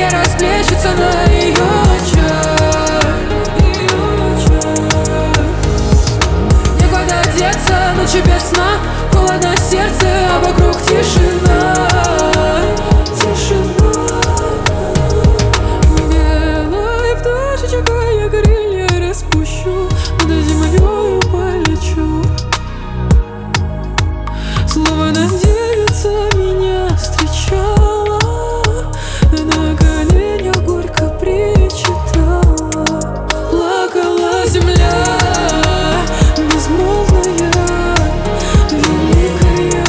расплещется на ее очах. Некуда деться, ночи без сна, холодно сердце, а вокруг тишина. Белой пташечкой я крылья распущу, над землею полечу. Словно девица меня встречала, на коленях горько причитала. Плакала земля безмолвная, великая.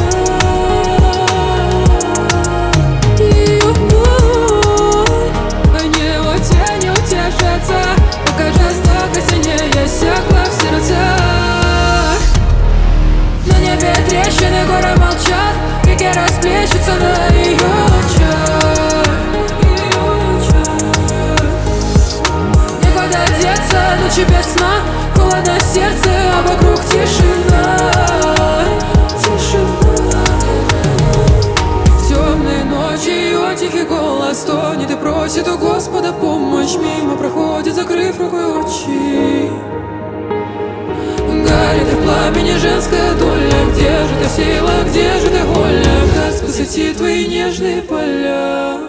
Ее боль а небо тень утешится, пока жестоко сильнее иссякла в сердцах. На небе трещины, горы молчат, реки расплещутся на ее очах. Некуда деться, ночи без сна, холодно сердце, а вокруг тишина. В темные ночи ее тихий голос стонет и просит у Господа помощь. Мимо проходит, закрыв рукой очи. Горит в пламени женская доля. Где же ты сила, где же ты воля? Как спасти твои нежные поля?